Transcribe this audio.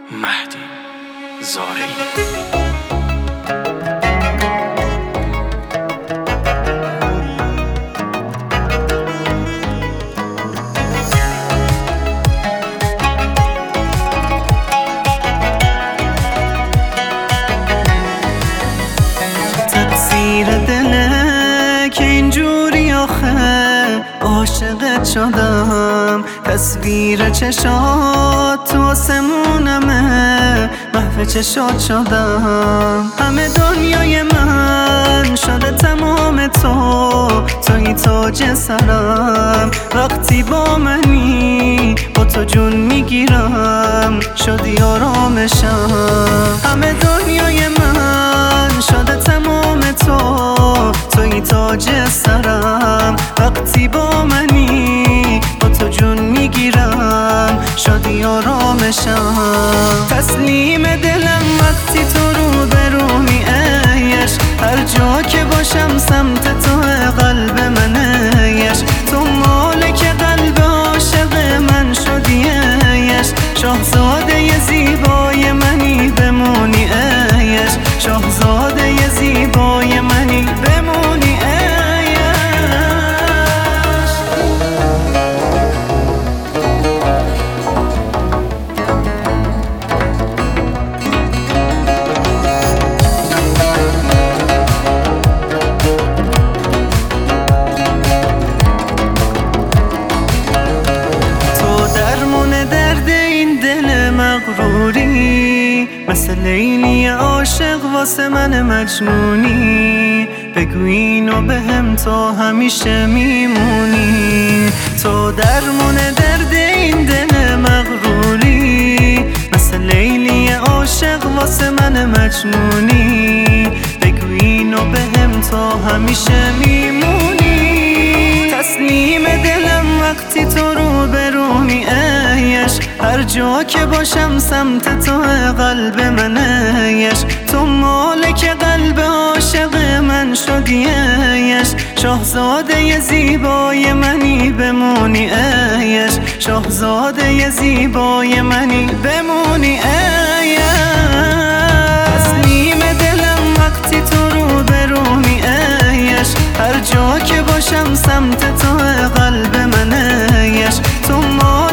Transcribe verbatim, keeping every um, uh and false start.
مهدی زارعی. تقصیر دله که اینجوری آخه عاشقت شدم، تصویر چشات تو آسمونمه، محو چشات شدم. همه دنیای من شده تمام تو، توی تاج سرم. وقتی با منی با تو جون میگیرم، شدی آرامشم. همه دنیای من شده تمام تو، توی تاج سرم. وقتی با منی با تو جون میگیرم، شدی آرامشم. تسلیم دلم وقتی تو رو برومی ایش، هر جا که باشم سمت تو قلب من ایش. تو مالک قلب عاشق من شدی ایش، شاهزاده زیبای منی بمونی ایش، شاهزاده زیبای منی بمونی ایش. مثل لیلی عاشق واسه من مجنونی، بگو اینو بهم تا همیشه میمونی. تو درمون درد این دل مغروری، مثل لیلی عاشق واسه من مجنونی، بگو اینو بهم تا همیشه میمونی. تسلیم دلم وقتی تو رو برومی ایش، هر جا که باشم سمت تو قلب من ایش. تو مالک قلب عاشق من شدی ایش، شاهزاده زیبای منی بمونی ایش، شاهزاده زیبای منی بمونی ایش. تسلیم دلم وقتی تو رو برومی ایش، هر جا که باشم سمت تو قلب من ایش. تو